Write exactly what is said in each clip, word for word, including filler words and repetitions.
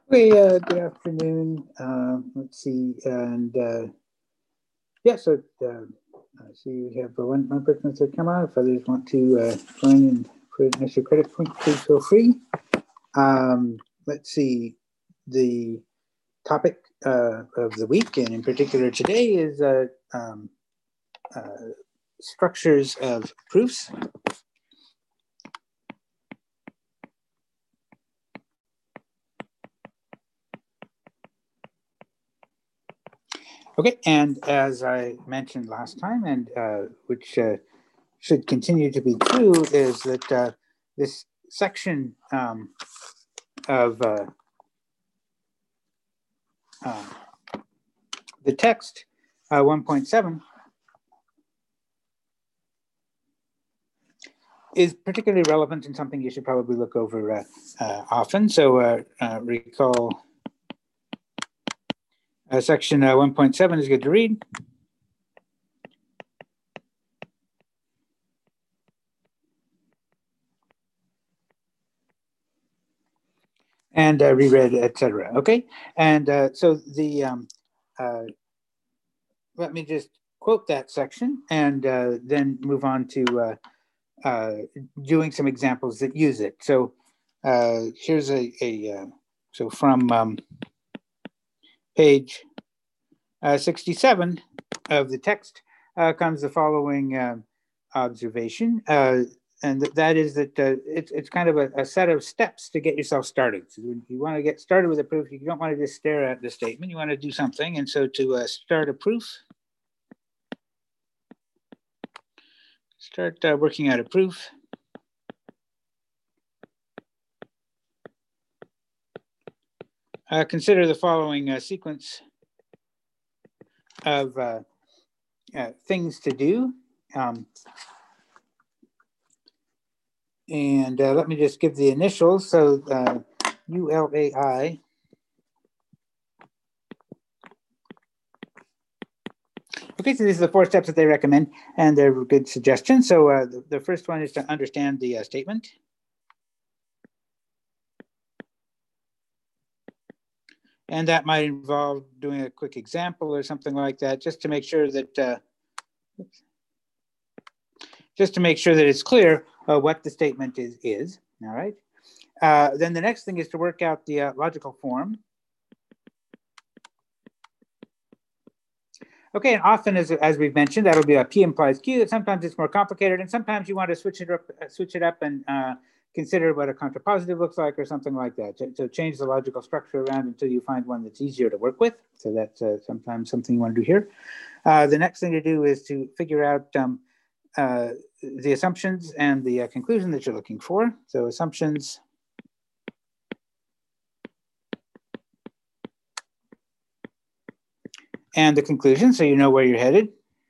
Okay, uh, good afternoon. Uh, let's see, and uh, yeah, so uh, I see we have one, one person that's come out. If others want to uh, join and put an extra credit point, please feel free. Um, let's see, the topic uh, of the week, and in particular today, is uh, um, uh, structures of proofs. Okay, and as I mentioned last time, and uh, which uh, should continue to be true, is that uh, this section um, of uh, uh, the text uh, one point seven is particularly relevant and something you should probably look over uh, uh, often. So uh, uh, recall uh, section uh, one point seven is good to read. And uh, reread, et cetera. Okay, and uh, so the um, uh, let me just quote that section and uh, then move on to uh, uh, doing some examples that use it. So uh, here's a, a uh, so from um, page uh, sixty-seven of the text uh, comes the following uh, observation. Uh, and th- that is that uh, it's, it's kind of a, a set of steps to get yourself started. So when you want to get started with a proof, you don't want to just stare at the statement, you want to do something. And so to uh, start a proof, start uh, working out a proof. Uh, consider the following uh, sequence of uh, uh, things to do. Um, and uh, let me just give the initials. So uh, U L A I. Okay, so these are the four steps that they recommend, and they're good suggestions. So uh, the, the first one is to understand the uh, statement. And that might involve doing a quick example or something like that, just to make sure that uh, just to make sure that it's clear uh, what the statement is. Is all right. Uh, then the next thing is to work out the uh, logical form. Okay, and often, as, as we've mentioned, that'll be a P implies Q. Sometimes it's more complicated, and sometimes you want to switch it up, switch it up, and uh, consider what a contrapositive looks like, or something like that. So, so change the logical structure around until you find one that's easier to work with. So that's uh, sometimes something you want to do here. Uh, the next thing to do is to figure out um, uh, the assumptions and the uh, conclusion that you're looking for. So assumptions. And the conclusion, so you know where you're headed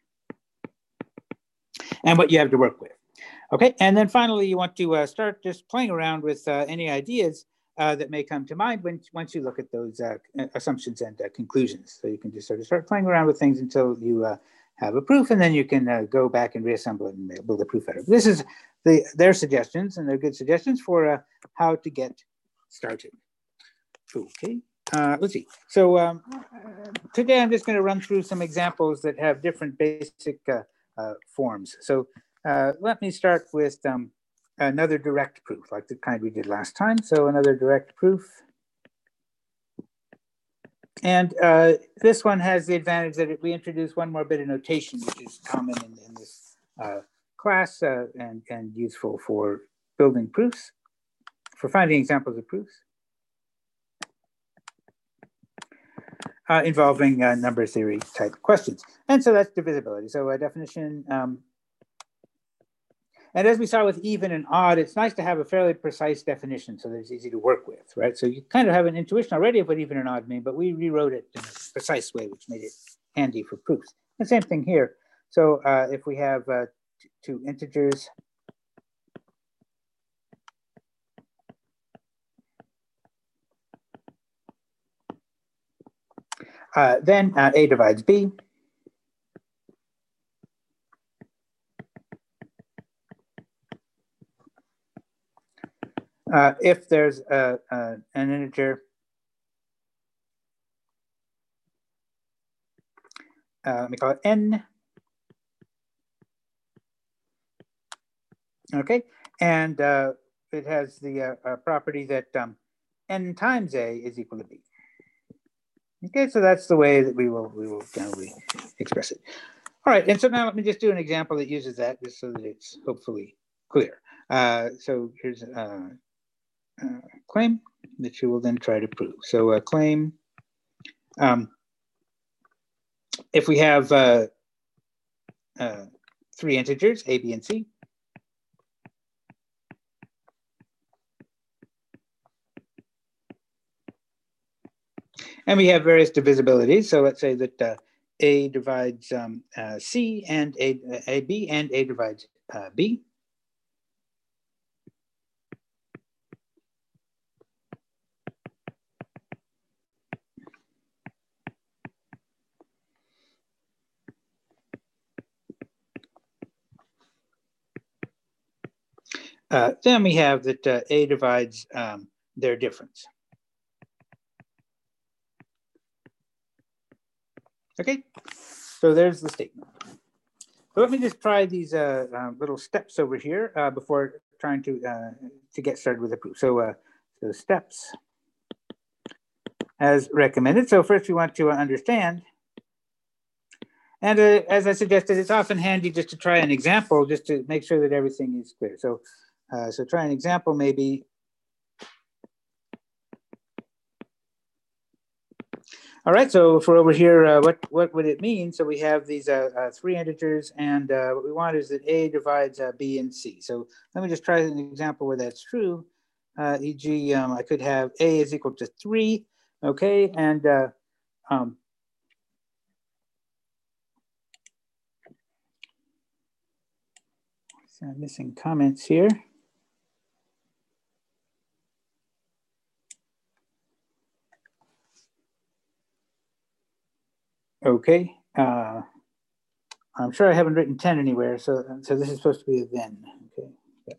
and what you have to work with. Okay, and then finally, you want to uh, start just playing around with uh, any ideas uh, that may come to mind when, once you look at those uh, assumptions and uh, conclusions. So you can just sort of start playing around with things until you uh, have a proof, and then you can uh, go back and reassemble it and build a proof out of it. This is the, their suggestions, and they're good suggestions for uh, how to get started. Okay. Uh, let's see. So um, today I'm just going to run through some examples that have different basic uh, uh, forms. So uh, let me start with um, another direct proof, like the kind we did last time. So another direct proof. And uh, this one has the advantage that we introduce one more bit of notation, which is common in, in this uh, class uh, and, and useful for building proofs, for finding examples of proofs. Uh, involving uh, number theory type questions. And so that's divisibility. So a definition, um, and as we saw with even and odd, it's nice to have a fairly precise definition so that it's easy to work with, right? So you kind of have an intuition already of what even and odd mean, but we rewrote it in a precise way, which made it handy for proofs. The same thing here. So uh, if we have uh, two integers, uh, then uh, A divides B. Uh, if there's a, a, an integer uh, let me call it N. Okay, and uh, it has the uh, uh, property that um, N times A is equal to B. Okay, so that's the way that we will we will generally express it. All right, and so now let me just do an example that uses that, just so that it's hopefully clear. Uh, so here's a, a claim that you will then try to prove. So a claim, um, if we have uh, uh, three integers, A, B, and C, and we have various divisibilities. So let's say that uh, A divides um, uh, C and A, A, B, and A divides uh, B. Uh, then we have that uh, A divides um, their difference. Okay, so there's the statement. So let me just try these uh, uh, little steps over here uh, before trying to uh, to get started with the proof. So, uh, so steps as recommended. So first we want to understand, and uh, as I suggested, it's often handy just to try an example just to make sure that everything is clear. So, uh, so try an example maybe. All right, so for over here, uh, what, what would it mean? So we have these uh, uh, three integers, and uh, what we want is that A divides uh, B and C. So let me just try an example where that's true. Uh, for example, um, I could have A is equal to three, okay? And uh, um, so I'm missing comments here. Okay, uh, I'm sure I haven't written ten anywhere, so, so this is supposed to be a then, okay? Yeah.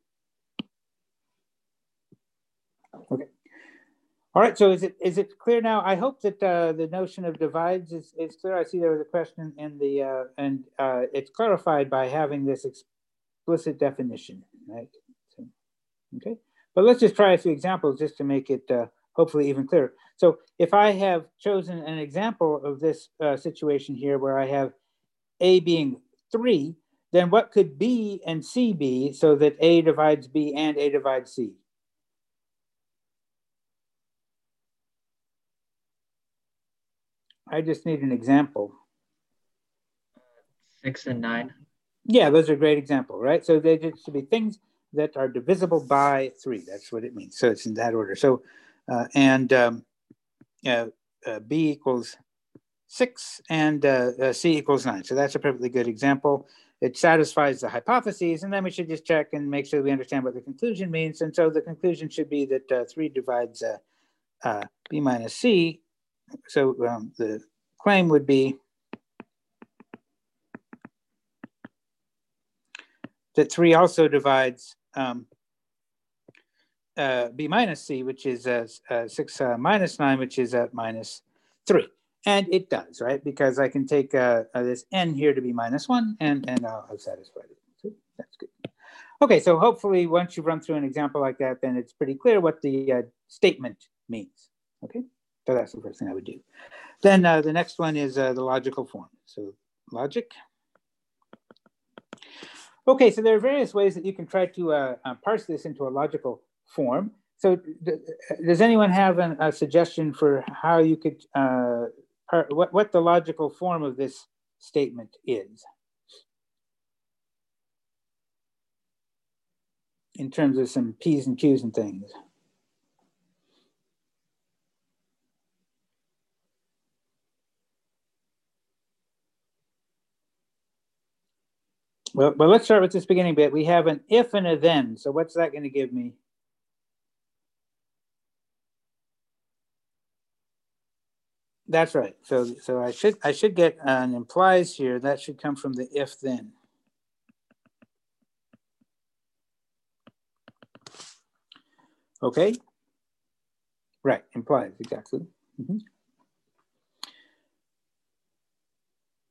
Okay. All right, so is it is it clear now? I hope that uh, the notion of divides is, is clear. I see there was a question in the, uh, and uh, it's clarified by having this explicit definition, right? So, okay, but let's just try a few examples just to make it uh, hopefully even clearer. So if I have chosen an example of this uh, situation here where I have A being three, then what could B and C be so that A divides B and A divides C? I just need an example. Six and nine. Yeah, those are a great example, right? So they should be things that are divisible by three. That's what it means. So it's in that order. So, uh, and um, uh, uh, B equals six and uh, uh, C equals nine. So that's a perfectly good example. It satisfies the hypotheses, and then we should just check and make sure we understand what the conclusion means. And so the conclusion should be that uh, three divides uh, uh, B minus C. So um, the claim would be that three also divides um, uh, B minus C, which is uh, uh, six uh, minus nine, which is uh, minus three. And it does, right? Because I can take uh, uh, this n here to be minus one, and, and I'll have satisfied it. So that's good. Okay, so hopefully once you run through an example like that, then it's pretty clear what the uh, statement means. Okay, so that's the first thing I would do. Then uh, the next one is uh, the logical form. So logic. Okay, so there are various ways that you can try to uh, uh, parse this into a logical form. So does anyone have an, a suggestion for how you could, uh, what, what the logical form of this statement is in terms of some P's and Q's and things? Well, well, let's start with this beginning bit. We have an if and a then. So what's that going to give me? That's right. So, so I should I should get an implies here. That should come from the if then. Okay. Right. Implies exactly. Mm-hmm.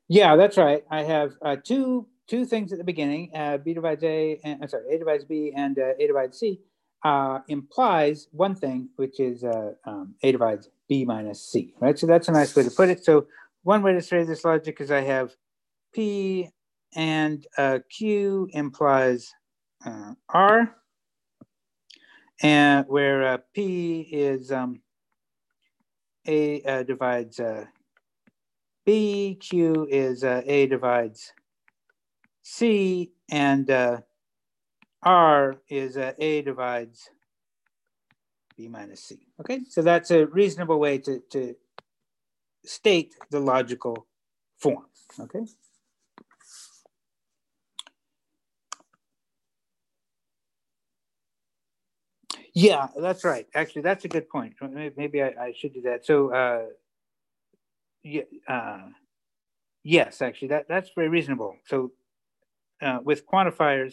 Yeah, that's right. I have uh, two two things at the beginning. Uh, B divides A, and I'm sorry, A divides B, and uh, A divides C uh, implies one thing, which is uh, um, A divides B minus C, right? So that's a nice way to put it. So one way to say this logic is I have P and uh, Q implies uh, R, and where uh, P is um, A uh, divides uh, B, Q is uh, A divides C, and uh, R is uh, A divides B minus C. Okay, so that's a reasonable way to, to state the logical form. Okay. Yeah, that's right. Actually, that's a good point. Maybe I, I should do that. So, uh, yeah, uh, yes, actually, that, that's very reasonable. So, uh, with quantifiers,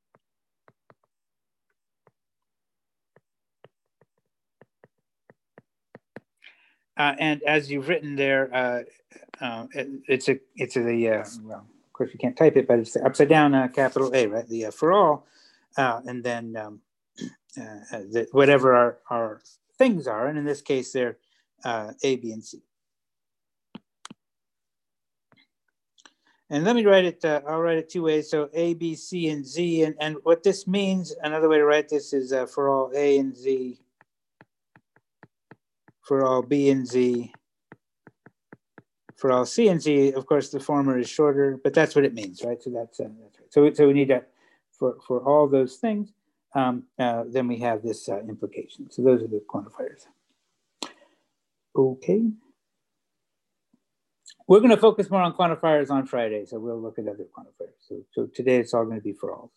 uh, and as you've written there, uh, uh, it, it's a it's a the uh, well, of course you can't type it, but it's the upside down uh, capital A, right? The uh, for all, uh, and then um, uh, the, whatever our, our things are, and in this case, they're uh, A, B, and C. And let me write it, uh, I'll write it two ways. So A, B, C, and Z. And, and what this means, another way to write this is uh, for all A and Z, for all B and Z, for all C and Z. Of course, the former is shorter, but that's what it means, right? So that's, uh, that's right. So, so we need that for, for all those things. Um, uh, then we have this uh, implication. So those are the quantifiers. Okay. We're going to focus more on quantifiers on Friday, so we'll look at other quantifiers. So, so today it's all going to be for all.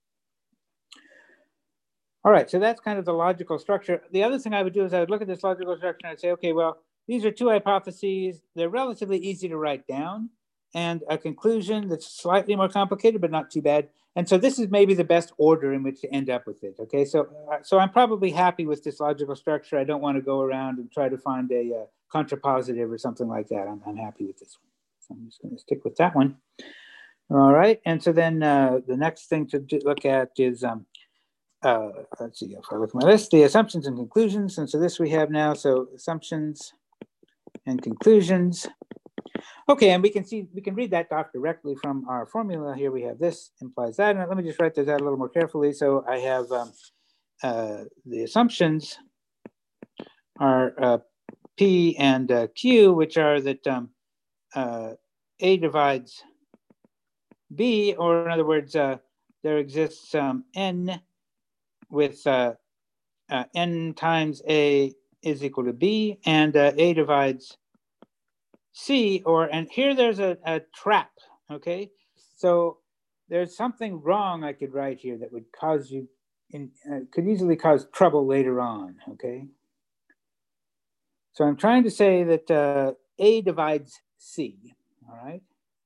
All right, so that's kind of the logical structure. The other thing I would do is I would look at this logical structure and I'd say, okay, well, these are two hypotheses. They're relatively easy to write down, and a conclusion that's slightly more complicated, but not too bad. And so this is maybe the best order in which to end up with it. Okay, so uh, so I'm probably happy with this logical structure. I don't want to go around and try to find a uh, contrapositive or something like that. I'm, I'm happy with this one. So I'm just going to stick with that one. All right, and so then uh, the next thing to look at is um, uh, let's see if I look at my list, the assumptions and conclusions. And so this we have now. So assumptions and conclusions. Okay, and we can see, we can read that off directly from our formula. Here we have this implies that. And let me just write those out a little more carefully. So I have um, uh, the assumptions are uh, P and uh, Q, which are that um, uh, A divides B, or in other words, uh, there exists um, N with uh, uh, N times A is equal to B, and uh, A divides C, or, and here there's a, a trap, okay? So there's something wrong I could write here that would cause you, in, uh, could easily cause trouble later on, okay? So I'm trying to say that uh, A divides C, all right?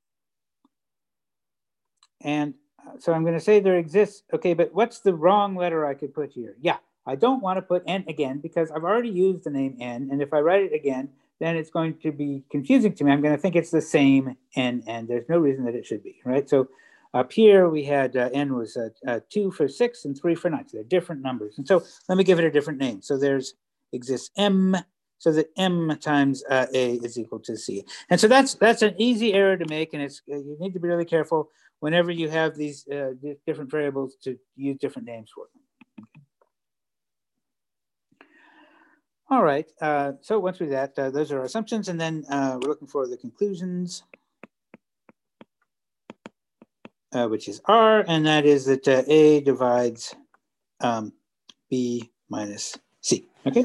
And so I'm going to say there exists, okay, but what's the wrong letter I could put here? Yeah, I don't want to put N again because I've already used the name N, and if I write it again, then it's going to be confusing to me. I'm going to think it's the same N, and there's no reason that it should be, right? So up here we had uh, N was uh, uh, two for six and three for nine. So they're different numbers. And so let me give it a different name. So there's exists M, so that M times uh, A is equal to C. And so that's that's an easy error to make, and it's uh, you need to be really careful whenever you have these uh, different variables to use different names for them. All right, uh, so once we do that, uh, those are our assumptions, and then uh, we're looking for the conclusions, uh, which is R, and that is that uh, A divides um, B minus C, okay?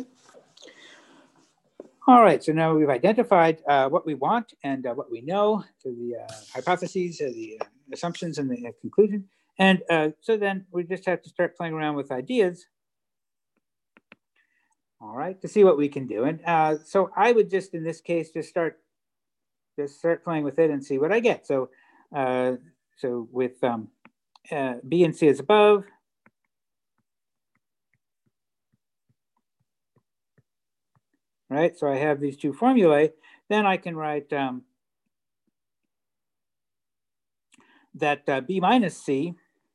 All right, so now we've identified uh, what we want and uh, what we know, so the uh, hypotheses, uh, the uh, assumptions, and the uh, conclusion. And uh, so then we just have to start playing around with ideas, all right, to see what we can do. And uh, so I would just, in this case, just start just start playing with it and see what I get. So, uh, so with um, uh, B and C is above, right? So I have these two formulae. Then I can write um, that uh, b minus c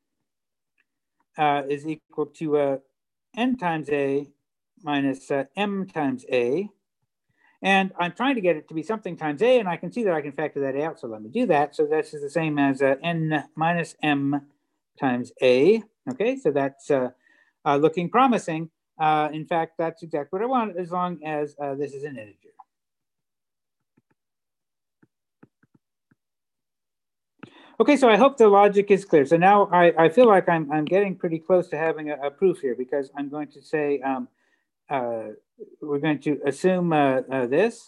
uh, is equal to uh, n times a minus uh, m times a. And I'm trying to get it to be something times a, and I can see that I can factor that out. So let me do that. So this is the same as uh, n minus m times a. Okay, so that's uh, uh, looking promising. Uh, in fact, that's exactly what I want, as long as uh, this is an integer. Okay, so I hope the logic is clear. So now I, I feel like I'm, I'm getting pretty close to having a, a proof here, because I'm going to say, um, uh, we're going to assume uh, uh, this.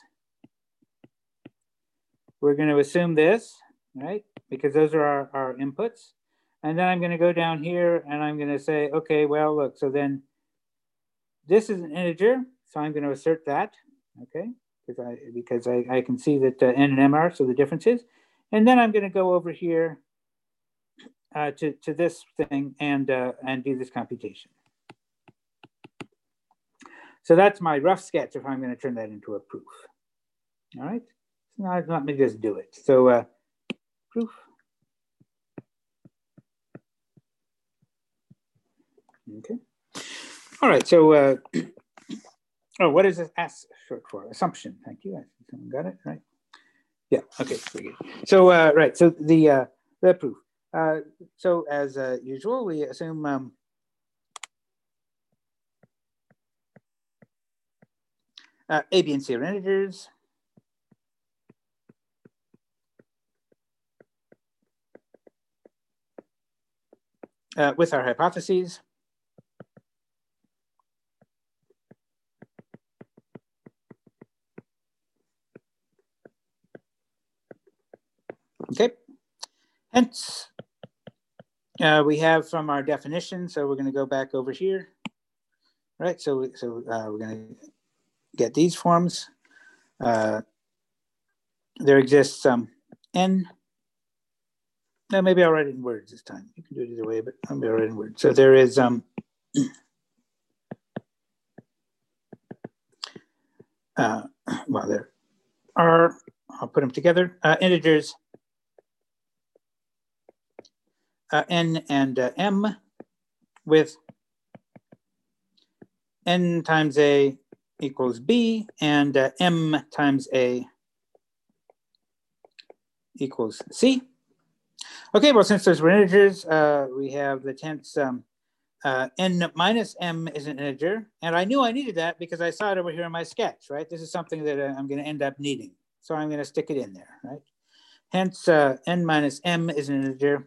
We're going to assume this, right? Because those are our, our inputs. And then I'm going to go down here and I'm going to say, okay, well, look, so then this is an integer. So I'm going to assert that, okay? Because I, because I, I can see that uh, n and m are, so the differences. And then I'm going to go over here uh, to, to this thing and, uh, and do this computation. So that's my rough sketch if I'm going to turn that into a proof. All right. So now let me just do it. So uh, proof. Okay. All right. So, uh, oh, what is this S short for? Assumption. Thank you. Someone got it right. Yeah. Okay. Very good. So, uh, right. So the uh, the proof. Uh, so as uh, usual, we assume um, uh, A, B, and C are integers. Uh, with our hypotheses. Okay. Hence, uh, we have from our definition, so we're going to go back over here. Right. So, so uh, we're going to get these forms. Uh, there exists um, n. No, maybe I'll write it in words this time. You can do it either way, but I'll write it in words. So there is um, uh, well, there are, I'll put them together, uh, integers uh, n and uh, m with n times a equals b and uh, m times a equals c. Okay, well, since those were integers, uh, we have the tense um, uh, n minus m is an integer. And I knew I needed that because I saw it over here in my sketch, right? This is something that I'm going to end up needing. So I'm going to stick it in there, right? Hence, uh, n minus m is an integer.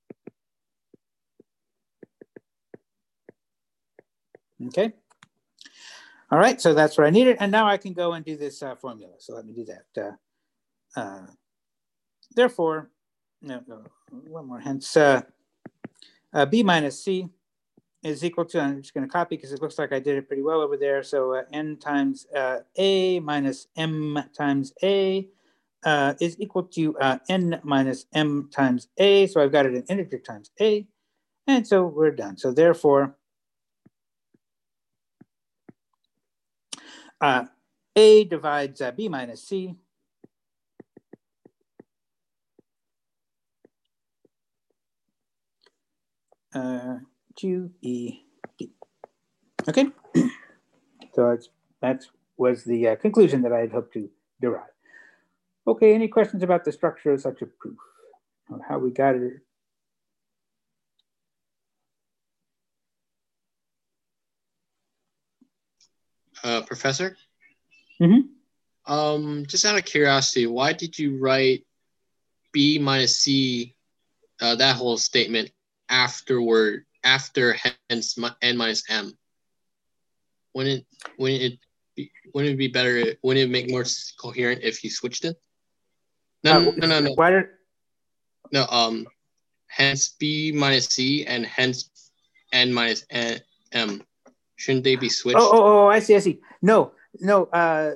Okay. All right, so that's what I needed. And now I can go and do this uh, formula. So let me do that. Uh, uh, therefore, no, no, one more. Hence, uh, uh, b minus c is equal to, I'm just going to copy because it looks like I did it pretty well over there. So uh, n times uh, a minus m times a uh, is equal to uh, n minus m times a. So I've got it in integer times a. And so we're done. So therefore, uh, a divides uh, b minus c. Uh, Q E D. Okay, so it's, that was the uh, conclusion that I had hoped to derive. Okay, any questions about the structure of such a proof or how we got it? Uh, Professor? Mm-hmm. Um, just out of curiosity, why did you write B minus C, uh, that whole statement afterward, after hence N minus M? Wouldn't, wouldn't it be, wouldn't it be better, wouldn't it make more coherent if you switched it? No, Uh, no, no, no. Why did... No, um, hence B minus C and hence N minus M. Shouldn't they be switched? Oh, oh, oh, I see, I see. No, no, uh,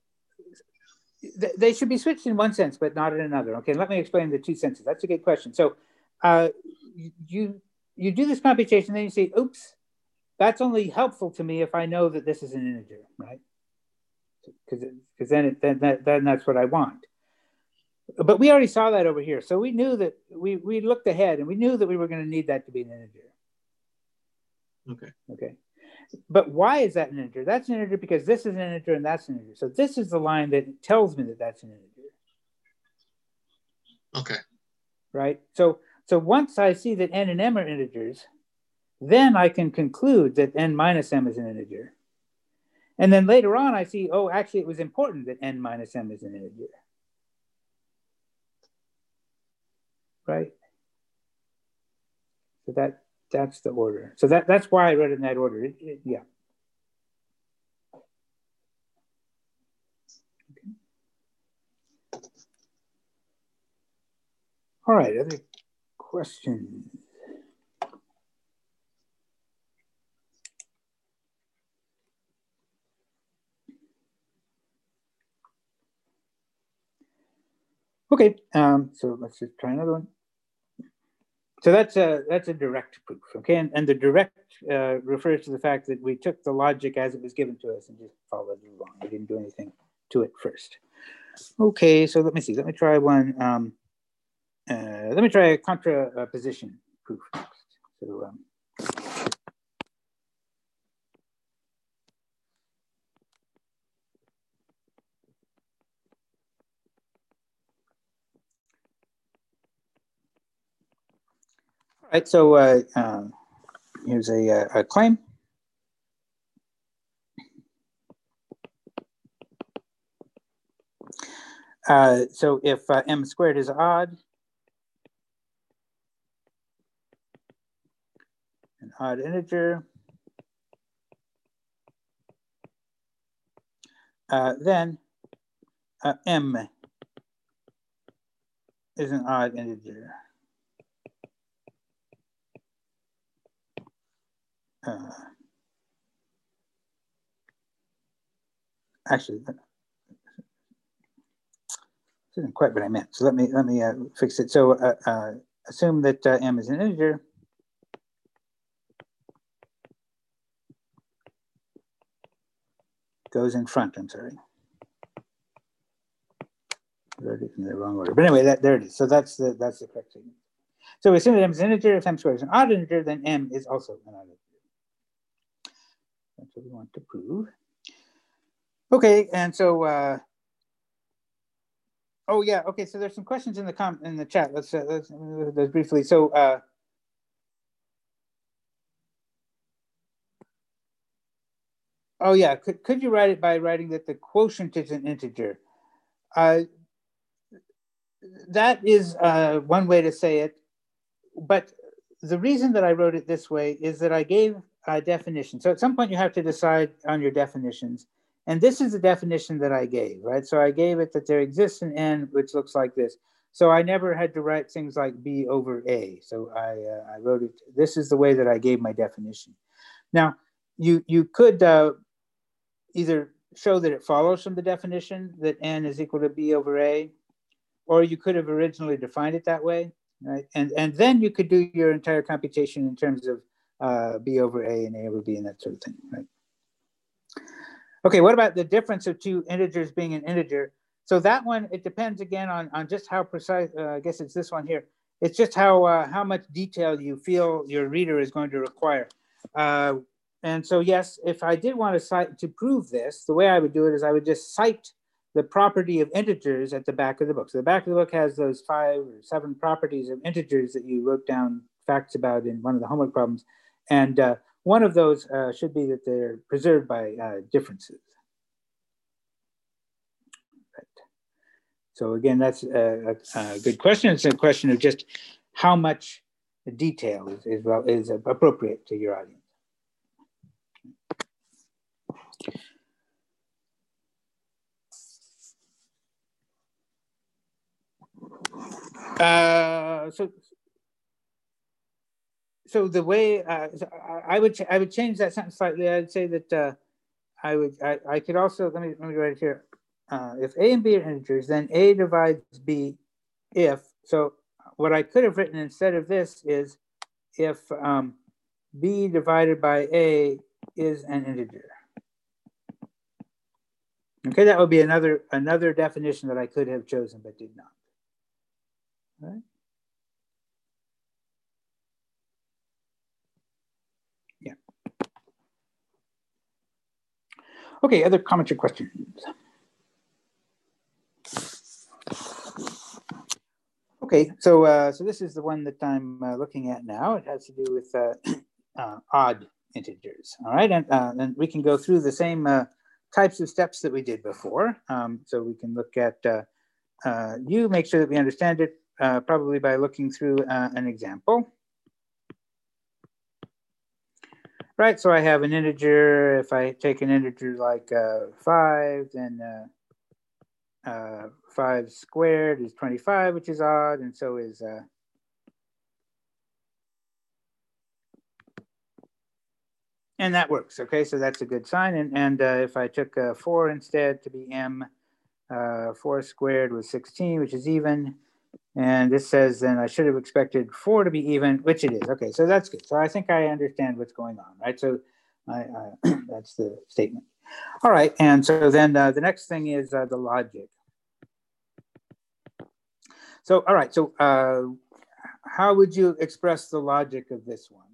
th they should be switched in one sense, but not in another. Okay, let me explain the two senses. That's a good question. So uh, you, you do this computation, then you say, oops, that's only helpful to me if I know that this is an integer, right? Because because then, it, then, that, then that's what I want. but we already saw that over here. So we knew that we, we looked ahead and we knew that we were going to need that to be an integer. Okay. Okay. But why is that an integer? That's an integer because this is an integer and that's an integer. So this is the line that tells me that that's an integer. Okay. Right? So, so once I see that n and m are integers, then I can conclude that n minus m is an integer. And then later on, I see, oh, actually, it was important that n minus m is an integer. Right? So that that's the order. So that, that's why I wrote it in that order. It, it, yeah. Okay. All right, other questions? Okay, um, so let's just try another one. So that's a that's a direct proof, okay? And, and the direct uh, refers to the fact that we took the logic as it was given to us and just followed it along. We didn't do anything to it first. Okay, so let me see. Let me try one. Um, uh, let me try a contraposition proof next. So. Um, all right, so uh, um, here's a, a claim. Uh, so if uh, m squared is odd, an odd integer, uh, then uh, m is an odd integer. Uh, actually, this isn't quite what I meant. So let me let me uh, fix it. So uh, uh, assume that uh, m is an integer. Goes in front. I'm sorry. I wrote it in the wrong order. But anyway, that there it is. So that's the that's the correct statement. So we assume that m is an integer. If m squared is an odd integer, then m is also an odd integer. That's what we want to prove. Okay, and so. Uh, Oh yeah. Okay. So there's some questions in the com in the chat. Let's uh, let's, let's briefly. So. Uh, oh yeah. Could could you write it by writing that the quotient is an integer? Uh, that is uh, one way to say it, but the reason that I wrote it this way is that I gave a definition. So at some point you have to decide on your definitions, and this is the definition that I gave, right? So I gave it that there exists an n which looks like this. So I never had to write things like b over a. So I, uh, I wrote it, this is the way that I gave my definition. Now, you, you could uh, either show that it follows from the definition that n is equal to b over a, or you could have originally defined it that way, right? And, and then you could do your entire computation in terms of uh, b over a and a over b and that sort of thing, right? Okay, what about the difference of two integers being an integer? So that one, it depends again on, on just how precise, uh, I guess it's this one here. It's just how, uh, how much detail you feel your reader is going to require. Uh, and so yes, if I did want to cite to prove this, the way I would do it is I would just cite the property of integers at the back of the book. So the back of the book has those five or seven properties of integers that you wrote down facts about in one of the homework problems. And uh, one of those uh, should be that they're preserved by uh, differences. Right. So again, that's a, a, a good question. It's a question of just how much detail is, is, well, is appropriate to your audience. Uh, so, so the way uh, so I would I would change that sentence slightly. I'd say that uh, I would I, I could also let me let me write it here. Uh, if a and b are integers, then a divides b if so. What I could have written instead of this is if um, b divided by a is an integer. Okay, that would be another another definition that I could have chosen but did not. right? Yeah. Okay, other comments or questions? Okay, so uh, so this is the one that I'm uh, looking at now. It has to do with uh, uh, odd integers. All right, and uh, and we can go through the same uh, types of steps that we did before. Um, so we can look at uh, uh, you make sure that we understand it uh, probably by looking through uh, an example. Right, so I have an integer. If I take an integer like uh, five, then uh, uh, five squared is twenty-five, which is odd, and so is uh, and that works. Okay, so that's a good sign. And and uh, if I took uh, four instead to be m, uh, four squared was sixteen, which is even. And this says then I should have expected four to be even, which it is. Okay, so that's good. So I think I understand what's going on, right? So I, I, that's the statement. All right, and so then uh, the next thing is uh, the logic. So, all right, so uh, how would you express the logic of this one?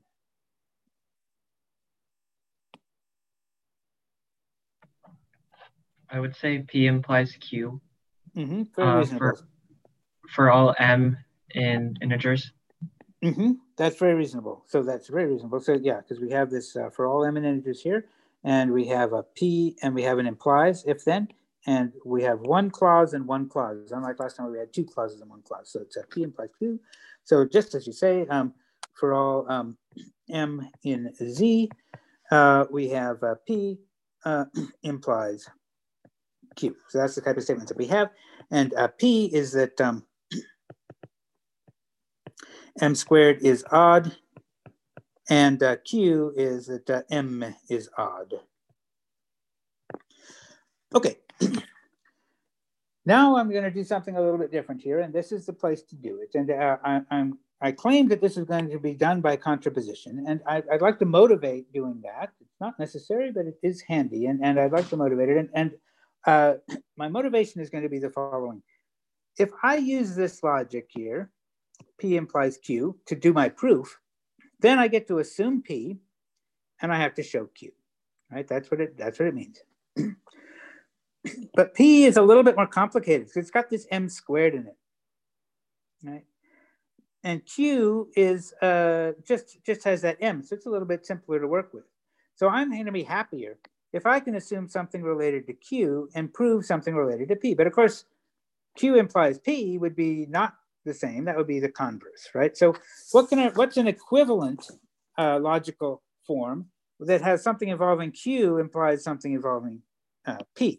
I would say P implies Q. Mm-hmm, very uh, reasonable. For, for all M in integers. Mm-hmm. That's very reasonable. So that's very reasonable. So yeah, because we have this uh, for all M in integers here, and we have a P, and we have an implies if then, and we have one clause and one clause. Unlike last time we had two clauses and one clause. So it's a P implies Q. So just as you say, um, for all um, M in Z, uh, we have uh, P uh, implies Q. So that's the type of statements that we have. And uh, P is that um, M squared is odd, and uh, Q is that uh, M is odd. Okay. Now I'm going to do something a little bit different here, and this is the place to do it. And uh, I, I'm I claim that this is going to be done by contraposition, and I, I'd like to motivate doing that. It's not necessary, but it is handy, and, and I'd like to motivate it. And, and uh, my motivation is going to be the following. If I use this logic here, P implies Q, to do my proof, then I get to assume P, and I have to show Q. Right? That's what it. That's what it means. But P is a little bit more complicated because it's got this M squared in it. Right? And Q is uh, just just has that M, so it's a little bit simpler to work with. So I'm going to be happier if I can assume something related to Q and prove something related to P. But of course, Q implies P would be not the same. That would be the converse, right? So what can I, what's an equivalent uh, logical form that has something involving Q implies something involving uh, P?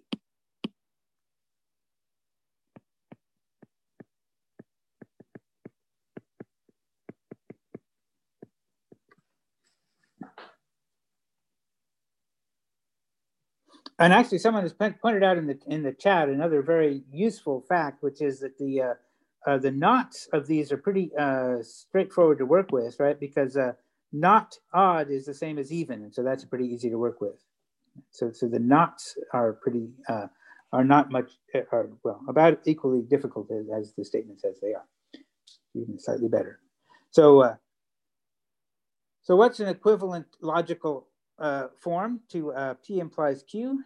And actually, someone has pointed out in the in the chat another very useful fact, which is that the uh, uh, the knots of these are pretty uh, straightforward to work with, right? Because uh, not odd is the same as even, and so that's pretty easy to work with. So, so the knots are pretty uh, are not much are well about equally difficult as, as the statement says they are, even slightly better. So, uh, so what's an equivalent logical uh, form to uh, P implies Q?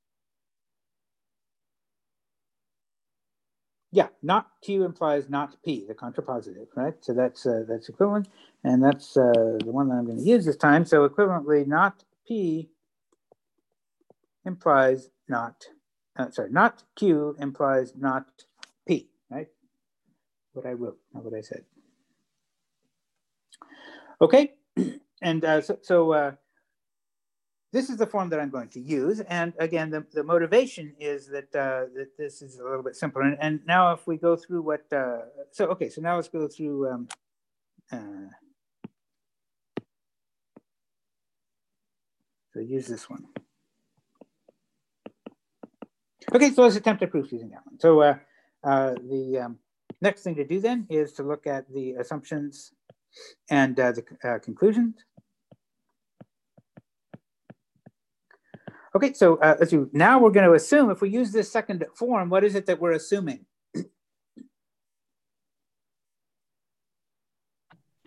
Yeah, not Q implies not P, the contrapositive, right? So that's uh, that's equivalent, and that's uh, the one that I'm going to use this time. So equivalently, not P implies not, uh, sorry, not Q implies not P, right? What I wrote, not what I said. Okay, and uh, so, so uh, this is the form that I'm going to use. And again, the, the motivation is that, uh, that this is a little bit simpler. And, and now if we go through what, uh, so, okay, so now let's go through, um, uh, so use this one. Okay, so let's attempt a proof using that one. So uh, uh, the um, next thing to do then is to look at the assumptions and uh, the uh, conclusions. Okay, so uh, let's do, now we're going to assume, if we use this second form, what is it that we're assuming?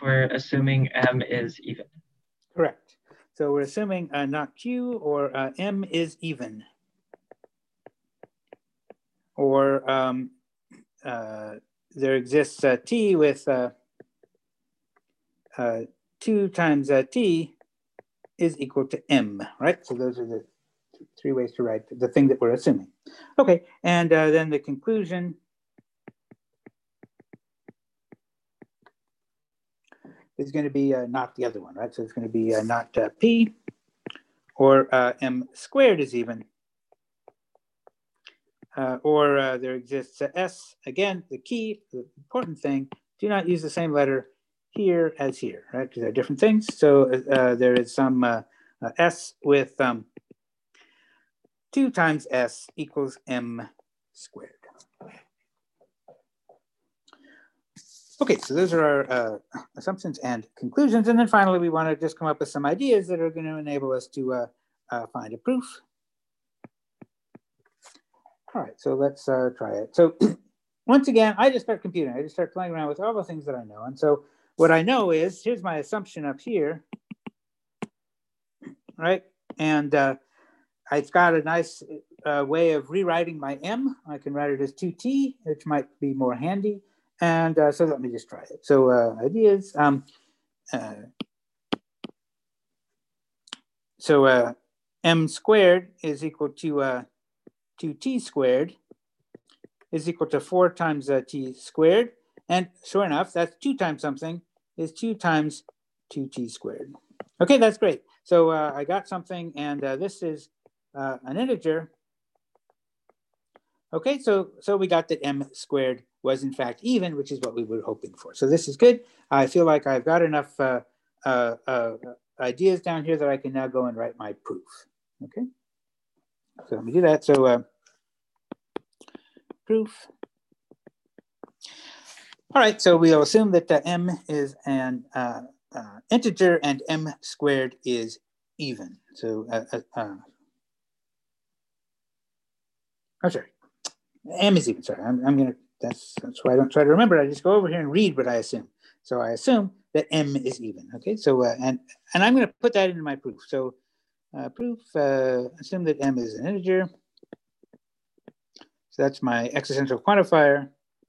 we're assuming M is even. Correct. So we're assuming uh, not Q or uh, M is even. Or um, uh, there exists uh, T with uh, uh, two times uh, T is equal to M, right? So those are the three ways to write the thing that we're assuming. Okay, and uh, then the conclusion is going to be uh, not the other one, right? So it's going to be uh, not uh, P or uh, M squared is even. Uh, or uh, there exists a S. Again, the key, the important thing, do not use the same letter here as here, right? Because they're different things. So uh, there is some uh, uh, S with um, two times S equals M squared. Okay, so those are our uh, assumptions and conclusions. And then finally, we want to just come up with some ideas that are going to enable us to uh, uh, find a proof. All right, so let's uh, try it. So once again, I just start computing. I just start playing around with all the things that I know. And so what I know is, here's my assumption up here, right? And uh, I've got a nice uh, way of rewriting my M. I can write it as two T, which might be more handy. And uh, so let me just try it. So uh, ideas. Um, uh, so uh, M squared is equal to uh, two T squared is equal to four times uh, T squared. And sure enough, that's two times something is two times two T squared. Okay, that's great. So uh, I got something, and uh, this is uh, an integer. Okay, so so we got that M squared was in fact even, which is what we were hoping for. So this is good. I feel like I've got enough uh, uh, uh, ideas down here that I can now go and write my proof. Okay, so let me do that. So uh, proof. All right, so we'll assume that uh, M is an uh, uh, integer and M squared is even. So, uh, uh, uh, oh, sorry, M is even, sorry, I'm, I'm gonna, that's, that's why I don't try to remember. I just go over here and read what I assume. So I assume that M is even, okay? So, uh, and, and I'm gonna put that into my proof. So uh, proof, uh, assume that M is an integer. So that's my existential quantifier.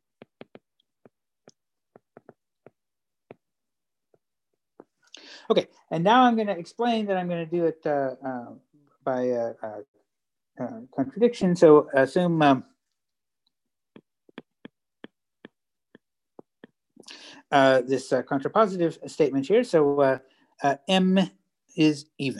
Okay, and now I'm going to explain that I'm going to do it uh, uh, by uh, uh, uh, contradiction. So assume um, uh, this uh, contrapositive statement here. So uh, uh, M is even.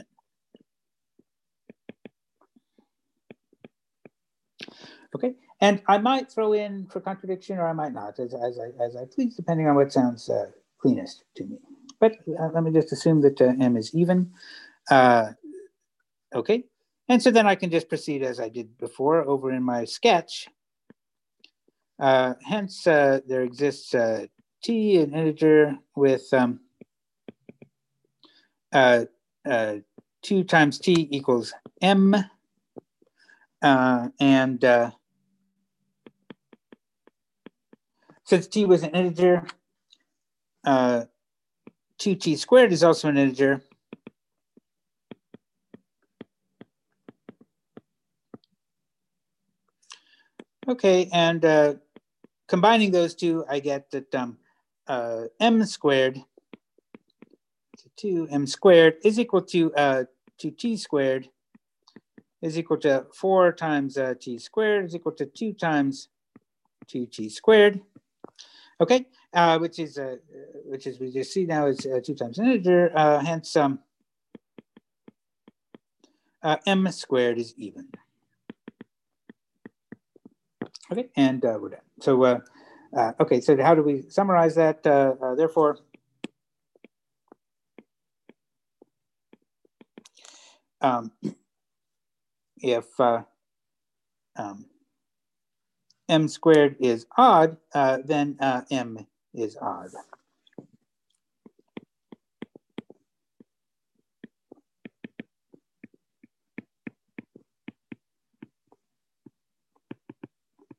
Okay, and I might throw in for contradiction, or I might not, as, as, I, as I please, depending on what sounds uh, cleanest to me. But uh, let me just assume that uh, M is even. Uh, okay, and so then I can just proceed as I did before over in my sketch. Uh, hence, uh, there exists uh, T, an integer with um, uh, uh, two times T equals M. Uh, and uh, since T was an integer, uh, two T squared is also an integer. Okay, and uh, combining those two, I get that um, uh, M squared, two M squared is equal to uh, two T squared is equal to four times uh, T squared is equal to two times two T squared. Okay, uh, which is uh, which is we just see now is uh, two times an integer. Uh, hence, um, uh, M squared is even. Okay, and uh, we're done. So, uh, uh, okay, so how do we summarize that? Uh, uh, therefore, um, if uh, um, M squared is odd, uh, then uh, M is odd.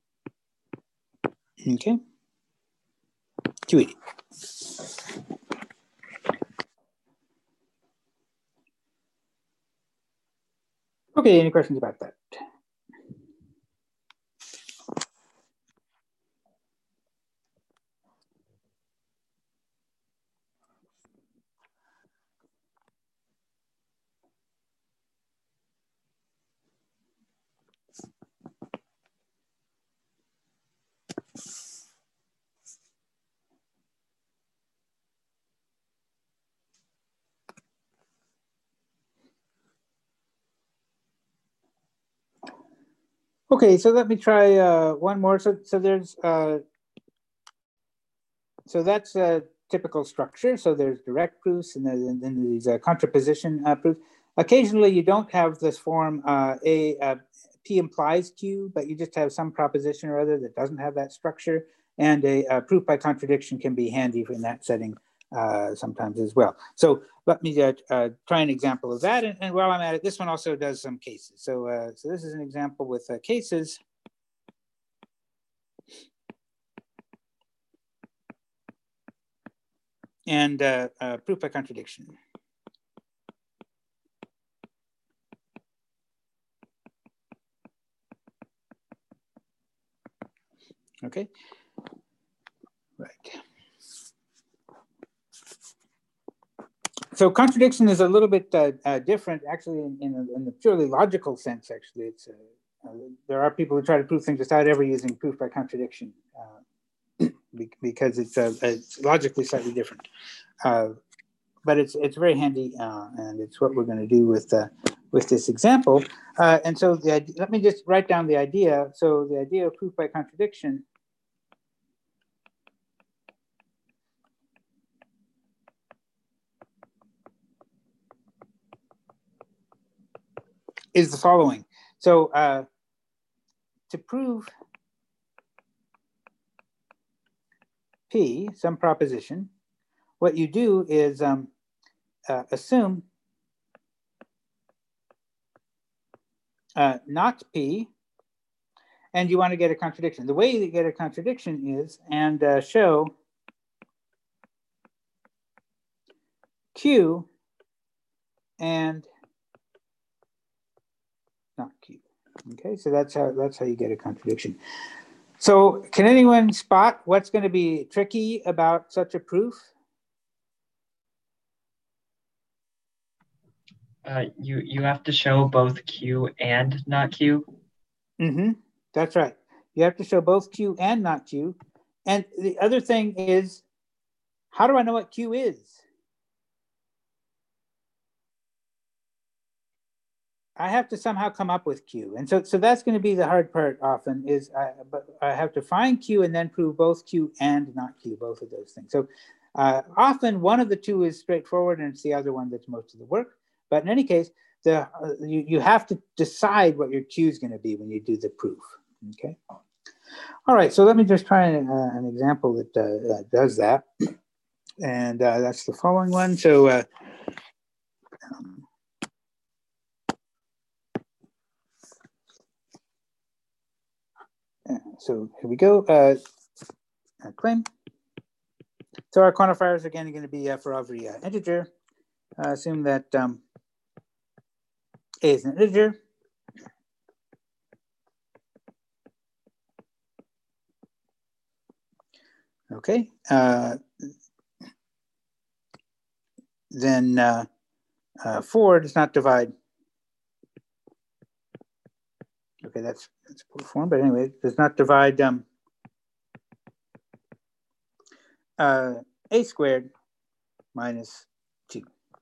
Okay, two eighty. Okay, any questions about that? Okay, so let me try uh, one more. So, so there's, uh, so that's a typical structure. So there's direct proofs and then, then these uh, contraposition uh, proofs. Occasionally, you don't have this form uh, a uh, P implies Q, but you just have some proposition or other that doesn't have that structure. And a, a proof by contradiction can be handy in that setting uh, sometimes as well. So let me uh, uh, try an example of that. And, and while I'm at it, this one also does some cases. So, uh, so this is an example with uh, cases. And uh, uh, proof by contradiction. Okay, right. So contradiction is a little bit uh, uh, different, actually, in, in, a, in a purely logical sense. Actually, it's uh, uh, there are people who try to prove things without ever using proof by contradiction, uh, because it's uh, it's logically slightly different. Uh, but it's it's very handy, uh, and it's what we're going to do with uh, with this example. Uh, and so the, let me just write down the idea. So the idea of proof by contradiction is the following. So uh, to prove P, some proposition, what you do is um, uh, assume uh, not P, and you want to get a contradiction. The way you get a contradiction is, and uh, show Q and not Q. Okay, so that's how that's how you get a contradiction. So can anyone spot what's going to be tricky about such a proof? Uh, you you have to show both Q and not Q. Mm-hmm. That's right. You have to show both Q and not Q. And the other thing is, how do I know what Q is? I have to somehow come up with Q. And so, so that's going to be the hard part often is I, but I have to find Q and then prove both Q and not Q, both of those things. So uh, often one of the two is straightforward and it's the other one that's most of the work. But in any case, the, uh, you, you have to decide what your Q is going to be when you do the proof, okay? All right, so let me just try an, uh, an example that uh, uh, does that. And uh, that's the following one. So, uh, um, so here we go. Uh, claim. So our quantifiers are again going to be uh, for every uh, integer. Uh, assume that um, A is an integer. Okay. Uh, then uh, uh, four does not divide. Okay, that's that's poor form, but anyway, it does not divide um, uh, A squared minus two.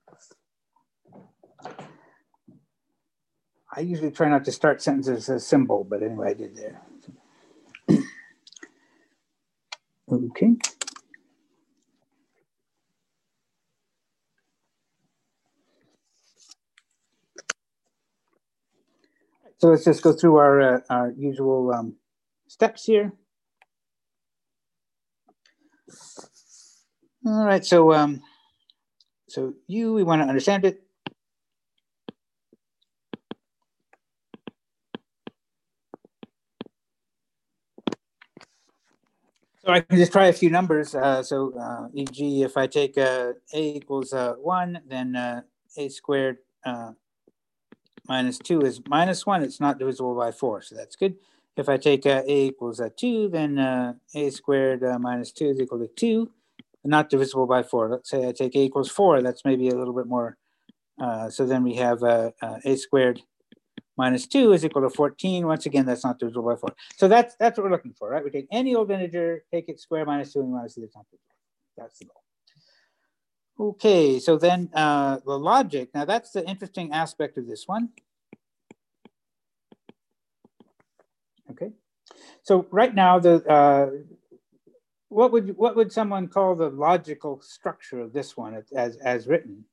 I usually try not to start sentences as a symbol, but anyway, I did there. Okay. So let's just go through our, uh, our usual um, steps here. All right, so um, so U, we want to understand it. So I can just try a few numbers. Uh, so uh, for example, if I take uh, A equals uh, one, then uh, A squared uh, minus two is minus one, it's not divisible by four, so that's good. If I take uh, a equals uh, two, then uh, a squared uh, minus two is equal to two, not divisible by four. Let's say I take a equals four, that's maybe a little bit more. Uh, so then we have uh, uh, a squared minus two is equal to fourteen. Once again, that's not divisible by four. So that's that's what we're looking for, right? We take any old integer, take its square minus two, and we want to see the not divisible. That's the goal. Okay, so then uh, the logic. Now that's the interesting aspect of this one. Okay, so right now the uh, what would what would someone call the logical structure of this one as as written?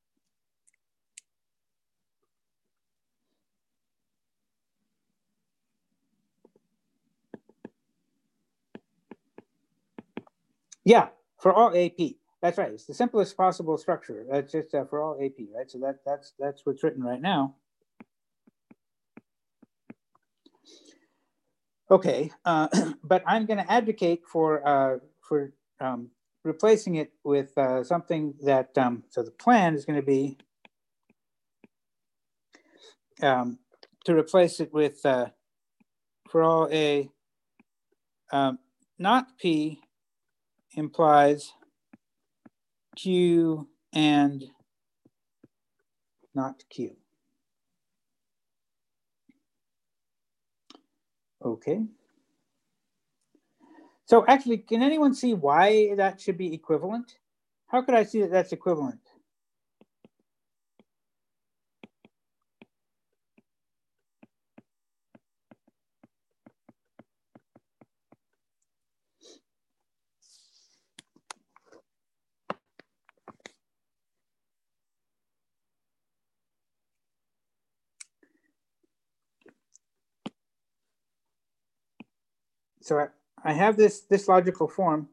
Yeah, for all A P. That's right. It's the simplest possible structure. That's just uh, for all A P, right? So that that's that's what's written right now. Okay, uh, but I'm going to advocate for uh, for um, replacing it with uh, something that. Um, so the plan is going to be um, to replace it with uh, for all A um, not P implies Q and not Q. Okay. So actually, can anyone see why that should be equivalent? How could I see that that's equivalent? So I, I have this, this logical form.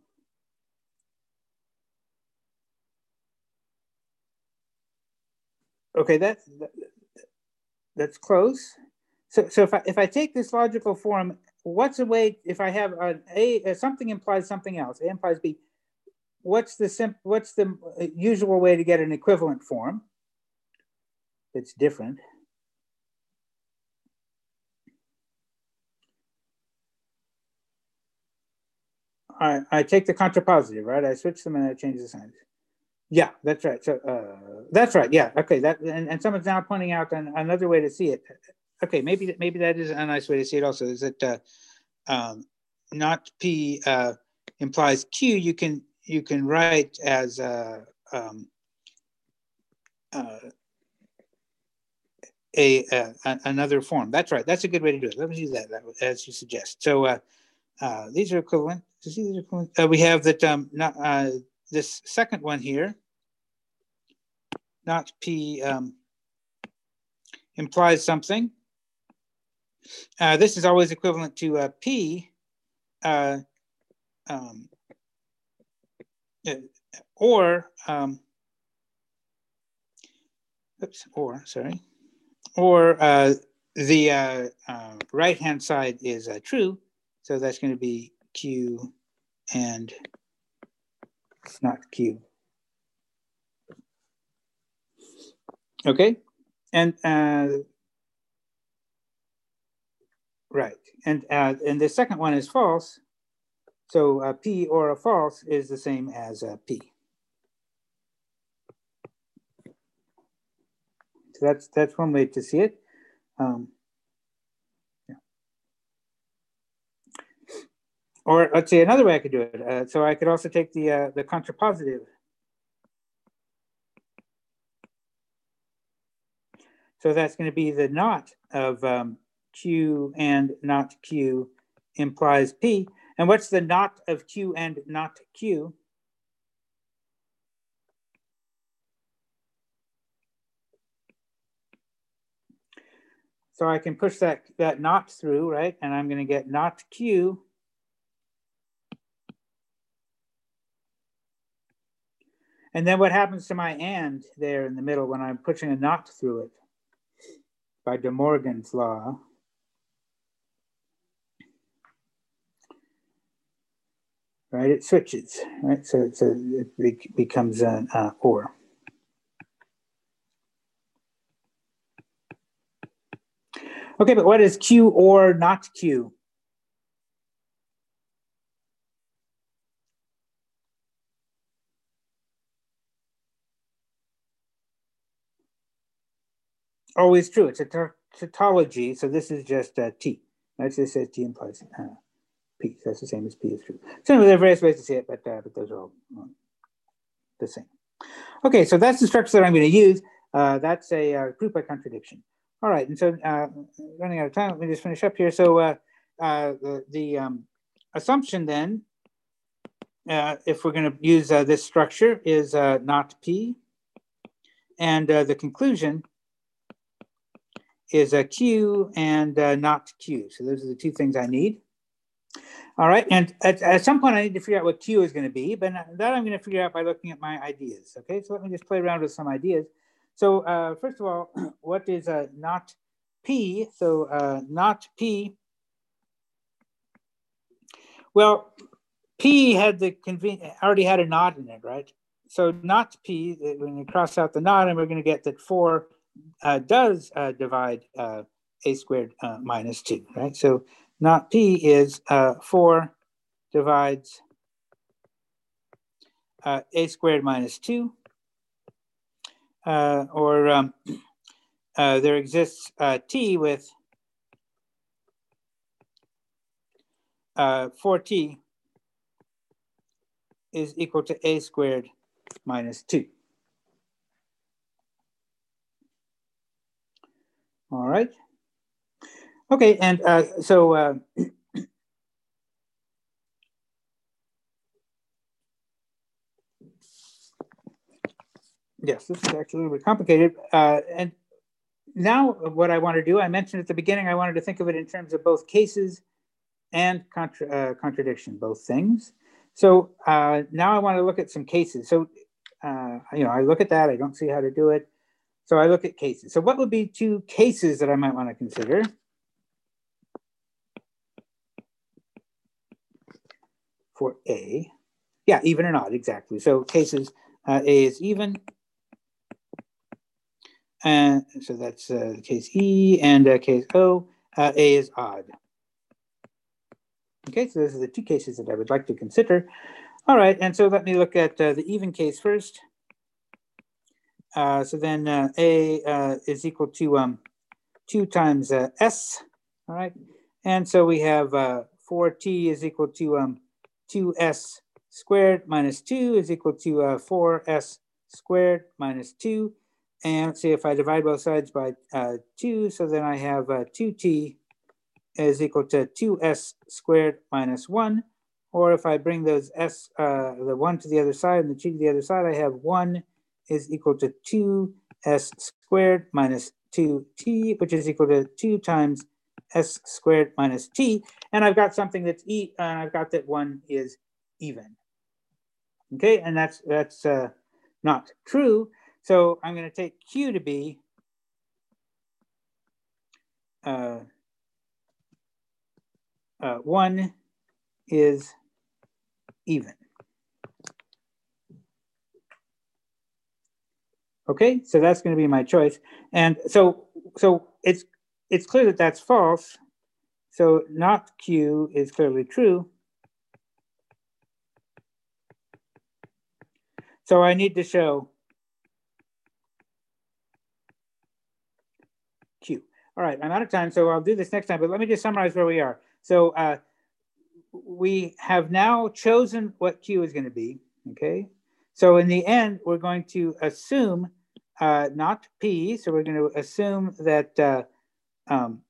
Okay, that's, that, that's close. So, so if I, if I take this logical form, what's a way, if I have an A, something implies something else, A implies B, what's the sim, what's the usual way to get an equivalent form that's different? I, I take the contrapositive, right? I switch them and I change the signs. Yeah, that's right. So uh, that's right. Yeah. Okay. That and, and someone's now pointing out an, another way to see it. Okay. Maybe maybe that is a nice way to see it. Also, is that uh, um, not P uh, implies Q? You can you can write as uh, um, uh, a, a another form. That's right. That's a good way to do it. Let me do that, that as you suggest. So uh, uh, these are equivalent. These are equivalent. Uh, we have that um, not uh, this second one here. Not P um, implies something. Uh, this is always equivalent to uh, P, uh, um, or, um, oops, or, sorry, or uh, the uh, uh, right-hand side is uh, true. So that's going to be Q and not Q. Okay, and uh, right, and uh, and the second one is false. So uh, P or a false is the same as uh, P. So that's that's one way to see it. Um, yeah. Or let's say another way I could do it. Uh, so I could also take the uh, the contrapositive. So that's going to be the not of um, Q and not Q implies P. And what's the not of Q and not Q? So I can push that, that not through, right? And I'm going to get not Q. And then what happens to my and there in the middle when I'm pushing a not through it? By De Morgan's law. Right, it switches, right? So, so it becomes an uh, or. Okay, but what is Q or not Q? Always true. It's a tautology, so this is just uh, T. Right? So this says T implies uh, P. So that's the same as P is true. So anyway, there are various ways to say it, but, uh, but those are all uh, the same. Okay, so that's the structure that I'm going to use. Uh, that's a uh, proof by contradiction. All right, and so uh, running out of time, let me just finish up here. So uh, uh, the, the um, assumption then, uh, if we're going to use uh, this structure, is uh, not P. And uh, the conclusion is a Q and uh, not Q. So those are the two things I need. All right, and at, at some point I need to figure out what Q is going to be, but that I'm going to figure out by looking at my ideas. Okay, so let me just play around with some ideas. So uh, first of all, what is uh, not P? So uh, not P. Well, P had the convenient already had a knot in it, right? So not P. When you cross out the knot, and we're going to get that four uh, does uh, divide uh, a squared uh, minus two, right? So not P is uh, four divides uh, a squared minus two, uh, or um, uh, there exists uh, T with uh, four T is equal to a squared minus two. All right. Okay, and uh, so uh, yes, this is actually a little bit complicated. Uh, and now what I want to do, I mentioned at the beginning, I wanted to think of it in terms of both cases and contra uh, contradiction, both things. So uh, now I want to look at some cases. So, uh, you know, I look at that, I don't see how to do it. So I look at cases. So what would be two cases that I might want to consider? For A, yeah, even or odd, exactly. So cases, uh, A is even, and so that's uh, case E, and uh, case O, uh, A is odd. Okay, so those are the two cases that I would like to consider. All right, and so let me look at uh, the even case first. Uh, so then uh, A uh, is equal to um, two times uh, S, all right? And so we have uh, four T is equal to um, two S squared minus two is equal to uh, four S squared minus two. And let's see if I divide both sides by uh, two, so then I have uh, two T is equal to two S squared minus one. Or if I bring those S, uh, the one to the other side and the two to the other side, I have one is equal to two S squared minus two T, which is equal to two times S squared minus T. And I've got something that's E, and I've got that one is even. Okay, and that's, that's uh, not true. So I'm going to take Q to be uh, uh, one is even. Okay, so that's going to be my choice. And so, so it's it's clear that that's false. So not Q is clearly true. So I need to show Q. All right, I'm out of time, so I'll do this next time, but let me just summarize where we are. So uh, we have now chosen what Q is going to be, okay? So in the end, we're going to assume uh, not P, so we're going to assume that uh, um,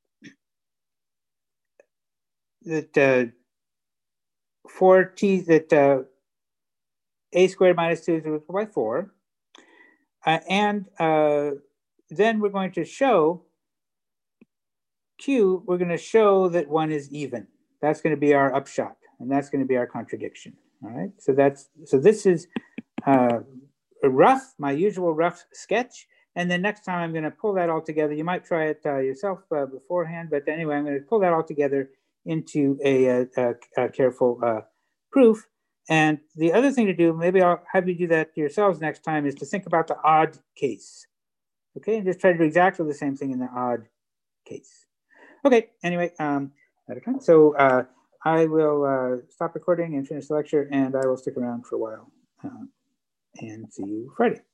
that uh, four T, that uh, A squared minus two is equal by four. Uh, and uh, then we're going to show Q, we're going to show that one is even. That's going to be our upshot, and that's going to be our contradiction. All right. So that's so this is uh, a rough, my usual rough sketch. And then next time I'm going to pull that all together. You might try it uh, yourself uh, beforehand, but anyway, I'm going to pull that all together into a, a, a careful uh, proof. And the other thing to do, maybe I'll have you do that yourselves next time, is to think about the odd case. Okay, and just try to do exactly the same thing in the odd case. Okay, anyway, um, out of time. So uh, I will uh, stop recording and finish the lecture, and I will stick around for a while uh, and see you Friday.